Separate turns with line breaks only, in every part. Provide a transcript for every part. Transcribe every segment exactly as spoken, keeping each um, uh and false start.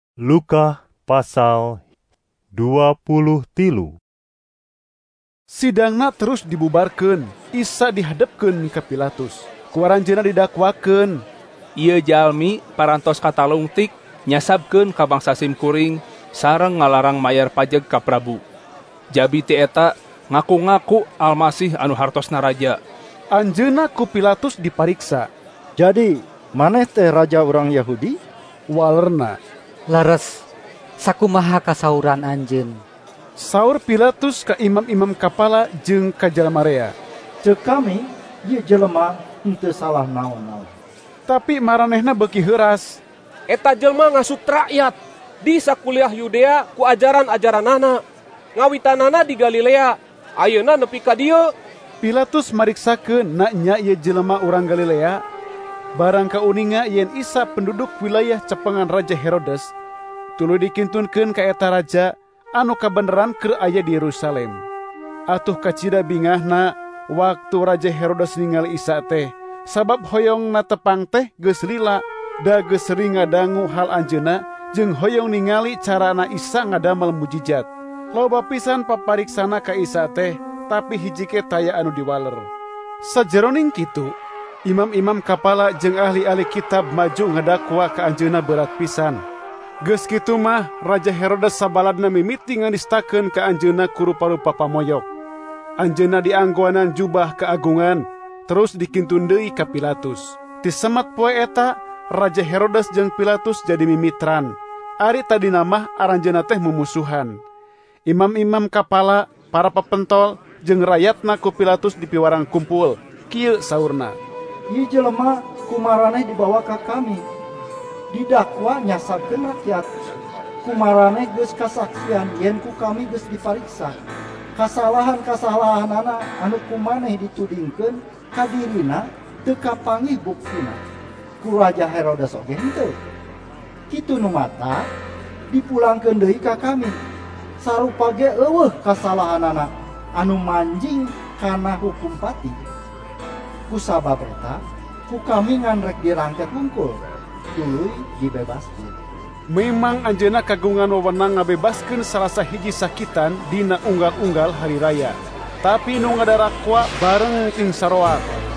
Luka pasal dua puluh tilu.
Sidangna terus dibubarkeun. Isa dihadapkeun ka Pilatus. Kuaranjeunna didakwakeun.
Ieu jalmi parantos katalungtik nyasabkeun ka bangsa simkuring sareng ngalarang mayar pajeg ka Prabu. Jabi ti eta ngaku-ngaku Almasih anu hartosna raja.
Anjeunna ku Pilatus dipariksa.
Jadi, maneh teh raja urang Yahudi?
Walerna,
laras, sakumaha kasauran anjeun?
Saur Pilatus ka imam-imam kapala jeung ka jalma rea.
Ceuk kami, ieu jelema henteu salah naon-naon.
Tapi maranehna beuki heuras.
Eta jelma ngasut rakyat di sakuliah Yudea ku ajaran-ajaranana. Ngawitanana di Galilea, ayeuna nepi ka dieu.
Pilatus mariksakeun na nya ieu jelema urang Galilea. Barang kauninga yen Isa penduduk wilayah cepengan Raja Herodes, tuluy dikintunkeun ka eta raja anu kabeneran keur aya di Yerusalem. Atuh kacida bingahna waktu Raja Herodes ningali Isa teh, sabab hoyongna tepang teh geus lila da geus sering ngadangu hal anjeunna jeung hoyong ningali carana Isa ngadamel mujijat. Loba pisan papariksana ka Isa teh, tapi hiji ke taya anu diwaler. Sajeroning kitu, imam-imam kapala jeung ahli-ahli kitab maju ngadakwa ka anjeunna berat pisan. Geus kitu mah Raja Herodes sabaladna mimiti nganistakeun ka anjeunna ku rupa-rupa pamoyok. Anjeunna dianggoanan jubah keagungan, terus dikintun deui ka Pilatus. Ti semat poe eta Raja Herodes jeung Pilatus jadi mimitran. Ari tadina mah aranjeunna teh mumusuhan. Imam-imam kapala, para pepentol jeung rakyatna ku Pilatus dipiwarang kumpul. Kieu saurna,
Ieu jelema kumaraneh dibawa ka kami. Didakwa nyasabkeun rakyat. Kumaraneh geus kasaksian yen ku kami geus dipariksa. Kasalahan-kasalahanana anu kumaneh ditudingkeun ka dirina teu kapanggih buktina. Ku Raja Herodes oge henteu. Kitu nu mata dipulangkeun deui ka kami. Sarupa ge eueuh kasalahanana anu manjing kana hukum pati. Kusabab eta ku kami ngan rek dirangket hungkul, tuluy dibebaskeun.
Memang anjeunna kagungan wewenang ngabebaskeun salah sahiji sakitan dina unggal-unggal hari raya. Tapi nu ngadarakwa bareng jeung saroak.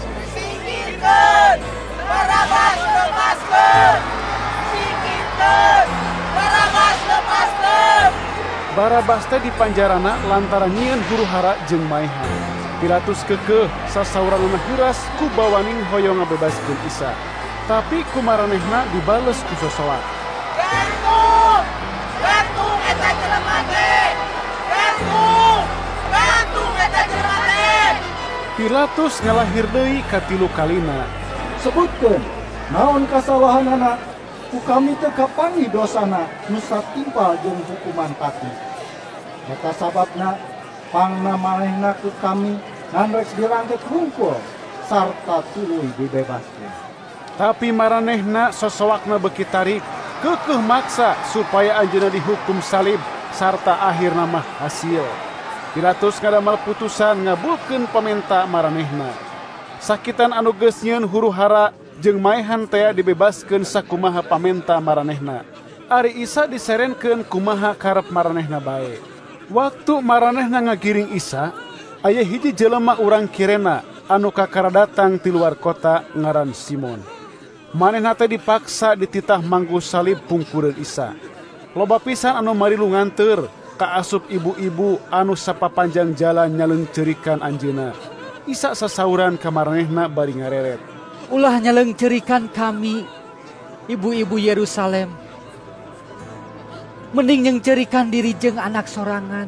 Singkirkeun! Barabas lepaskeun! Singkirkeun! Barabas lepaskeun! Barabas teh dipanjarana lantaran nyieun huru-hara jeung maehan. Pilatus kekeh sasauranana heuras ku bawaning hoyong ngabebaskeun Isa. Tapi kumaranehna dibales ku sosoak. Gantung! Gantung eta jelema teh! Gantung! Gantung eta jelema teh! Pilatus ngalahir deui katilu kalina.
Sebutkeun, naon kasalahanana? Ku kami teu kapanggih dosana nu satimpal jeung hukuman pati. Eta sababna pangna manehna ku kami ngan rek dirangket hungkul sarta tuluy dibebaskeun.
Tapi maranehna sosoakna beuki tarik, kekeh maksa supaya anjeunna dihukum salib sarta akhirna mah hasil. Pilatus ngadamel putusan ngabulkeun pamenta maranehna. Sakitan anu geus nyieun huru-hara jeung maehan teh dibebaskeun sakumaha pamenta maranehna. Ari Isa diserenkeun kumaha karep maranehna bae. Waktu maranehna ngagiring Isa, aya hiji jelema urang Kirena anu kakara datang ti luar kota ngaran Simon. Manehna teh dipaksa dititah manggu salib pungkureun Isa. Loba pisan anu marilu nganteur ka asup ibu-ibu anu sapapanjang jalan nyaleungceurikan anjeunna. Isa sasauran ka maranehna bari ngareret.
Ulah nyaleungceurikan kami, ibu-ibu Yerusalem. Mending nyengceurikan diri jeung anak sorangan.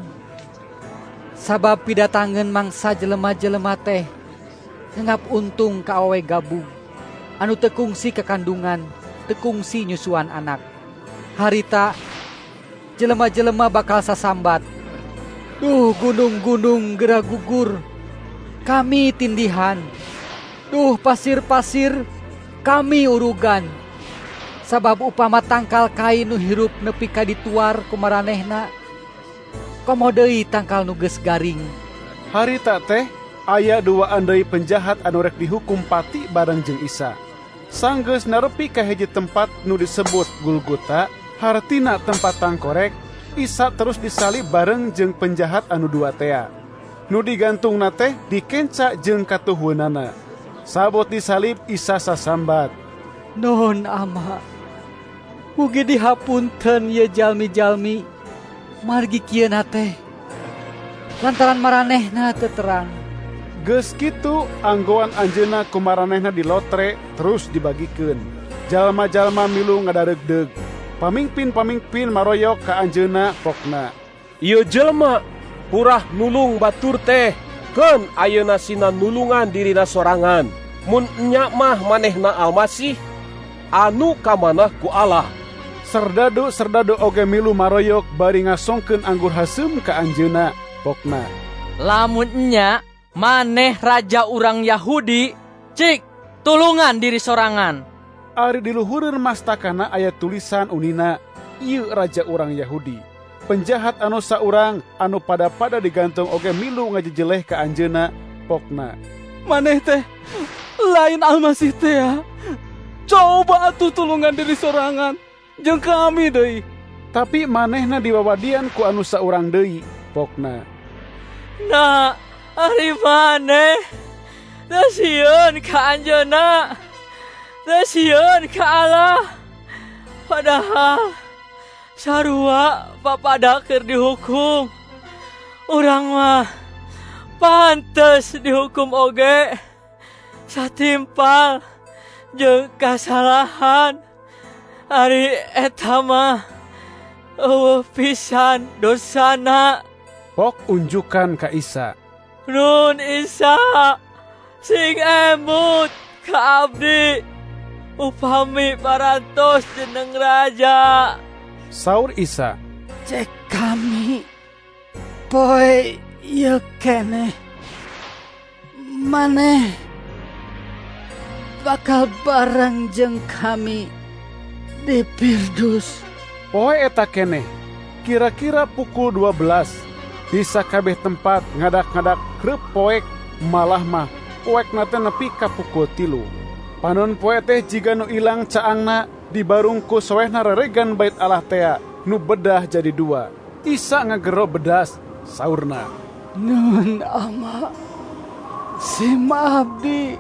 Sabab pidatangeun mangsa jelema-jelema teh ngangap untung ka awewe gabung. Anu teu kungsi kekandungan, teu kungsi nyusuan anak. Harita jelema-jelema bakal sasambat. Duh gunung-gunung gerah gugur, kami tindihan. Duh pasir-pasir, kami urugan. Sabab upama tangkal kain nu hirup nepi ka dituar kumaranehna, komo deui tangkal nu geus garing.
Harita teh aya dua andai penjahat anu rek dihukum pati bareng jeung Isa. Sanggeus narepi ka hiji tempat nu disebut Golgota, Hartina tempat tangkorek, Isa terus disalib bareng jeung penjahat anu dua tea. Nu digantung teh dikenca jeung katuhunana. Sabot disalib Isa sasambat,
Nuhun Ama, mugi dihapunten ye jalmi-jalmi margi kieu teh. Lantaran maranehna teu terang.
Geus kitu anggoan anjeunna ku maranehna dilotre terus dibagikeun. Jalma-jalma milu ngadaregdeg. Pamingpin-pamingpin maroyok ka anjeunna pokna,
Ieu jelema purah nulung batur teh, keun ayeuna sina nulungan dirina sorangan. Mun enya mah manehna Almasih anu kamanah ku Allah.
Serdadu-serdadu oge milu maroyok bari ngasongkeun anggur haseum ka anjeunna pokna,
Lamun enya maneh raja urang Yahudi, cik tulungan diri sorangan.
Ari di luhureun mastakana aya tulisan unina, ieu raja urang Yahudi. Penjahat anu saurang anu pada-pada digantung oge milu ngajejeleh ka anjeunna pokna,
Maneh teh lain Almasih teh ya. Coba atuh tulungan diri sorangan jeung kami deui.
Tapi manehna diwawadian ku anu saurang deui pokna,
Nah, ari maneh teu sieun ka anjeunna, teu sieun ka Allah. Padahal sarua papada keur dihukum. Urang mah pantes dihukum oge satimpal jeung kasalahan. Ari eta mah eueuh pisan dosana.
Pok unjukan ka Isa,
Nun Isa sing emut ka abdi upami parantos jeneng raja.
Saur Isa,
Cek kami poe ieu keneh maneh bakal bareng jeung kami di Pirdus.
poe eta keneh kira-kira pukul dua belas. Di sakabeh tempat ngadak-ngadak kreup poek, malah mah poek nate nepi ka pukul tilu. Panon poe teh jiga nu ilang caangna dibarung ku soehna reregan bait Allah tea nu bedah jadi dua. Isa ngagero bedas, saurna,
Nun Ama, si abdi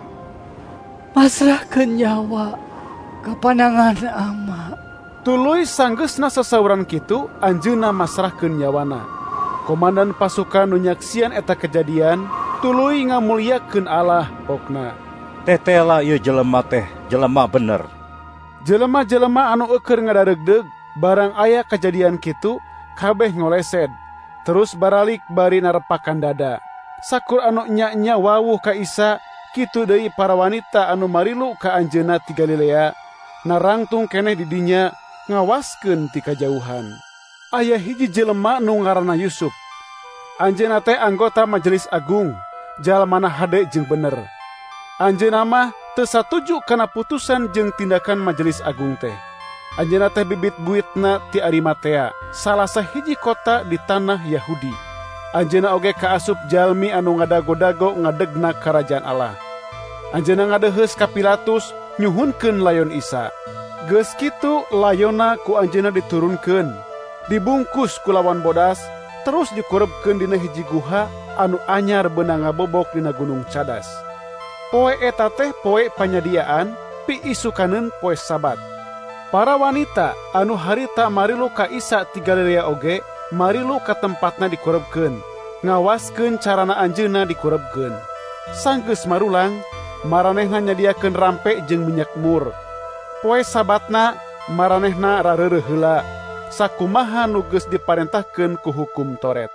masrahkeun nyawa ka pandangan Ama.
Tuluy sanggeusna sasauran kitu anjeunna masrahkeun nyawana. Komandan pasukan nu nyaksian eta kejadian tuluy ngamulyakeun Allah pokna,
Tetela ieu jelema teh jelema bener.
Jelema-jelema anu eukeur ngadaregdeg barang aya kejadian kitu kabeh ngolesed. Terus baralik bari narepakan dada. Sakur anu nya-nya wawuh ka Isa, kitu deui para wanita anu marilu ka anjeunna ti Galilea narangtung keneh di dinya ngawaskeun ti kajauhan. Aya hiji jelema nu ngaranna Yusuf. Anjeunna teh anggota Majelis Agung, jalmana hade jeung bener. Anjeunna mah teu satuju kana putusan jeung tindakan Majelis Agung teh. Anjeunna teh bibit buitna ti Arimatea, salah sahiji kota di tanah Yahudi. Anjeunna oge kaasup jalmi anu ngadago-dago ngadegna karajaan Allah. Anjeunna ngadeheus ka Pilatus nyuhunkeun layon Isa. Geus kitu layonna ku anjeunna diturunkeun, dibungkus ku lawan bodas, terus dikurebkeun dina hiji guha anu anyar beunang ngabobok dina Gunung Cadas. Poe eta teh poe panyadiaan pi isukaneun poe Sabat. Para wanita anu harita marilu ka Isa ti Galilea oge marilu ka tempatna dikurebkeun, ngawaskeun carana anjeunna dikurebkeun. Sanggeus marulang, maranehna nyadiakeun rampe jeung minyak mur. Poe Sabatna maranehna rareureuh heula sakumaha nu geus diparentahkeun ku hukum Toret.